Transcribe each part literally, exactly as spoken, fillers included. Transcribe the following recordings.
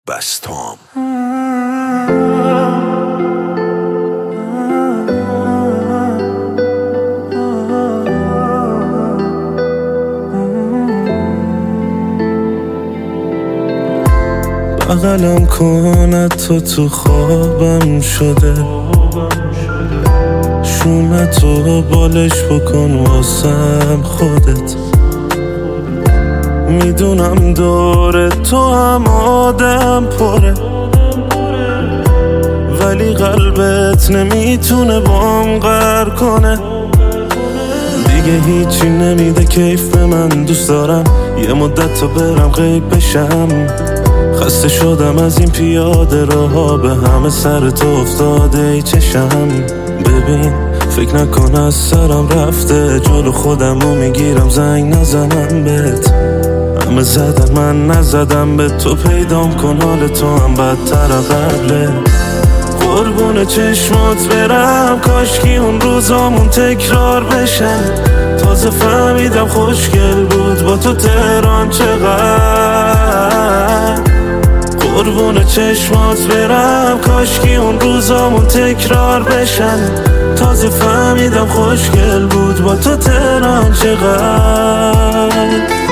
بستام. بغلم کن تو تو خوابم شده، شونتو بالش بکن واسم خودت. میدونم دور تو هم آدم پره، ولی قلبت نمیتونه بام غر کنه. دیگه هیچی نمیده کیف به من، دوست دارم یه مدت تا برم غیب بشم. خسته شدم از این پیاده راها، به همه سر تو افتاده ای چشم. ببین فکر نکن از سرم رفته، جلو خودمو میگیرم زنگ نزنم بهت. همه زدن من نزدم به تو، پیدام کن حال تو هم بدتر قبله. قربون چشمات برم، کاشکی اون روزامون تکرار بشن. تازه فهمیدم خوشگل بود با تو تهران چقدر. قربون چشمات برم، کاشکی اون روزامون تکرار بشن. تازه فهمیدم خوشگل بود با تو تهران چقدر.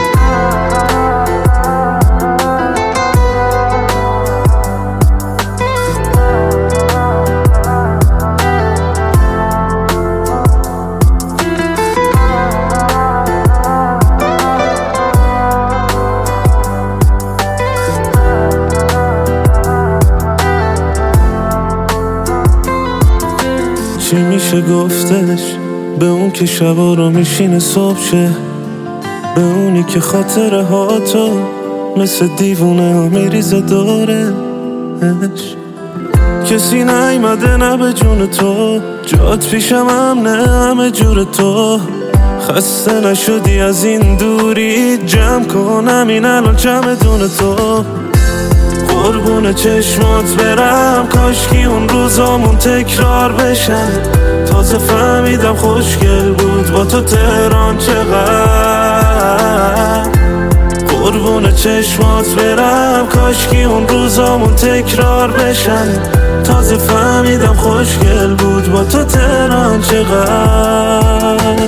چی میشه گفتش به اون که شبا رو میشینه صبح شه، به اونی که خاطره ها تو مثل دیوونه ها میریزه دورش. کسی نیمده نه به جون تو، جات پیشم هم نه همه جور تو. خسته نشدی از این دوری، جمع کنم این الان چمدون تو. قربون چشمات برم، کاشکی اون روزامون تکرار بشن. تازه فهمیدم خوشگل بود با تو تهران چقدر. قربون چشمات برم، کاشکی اون روزامون تکرار بشن. تازه فهمیدم خوشگل بود با تو تهران چقدر.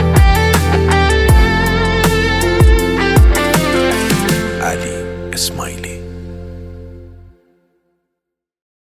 علی اسماعیلی.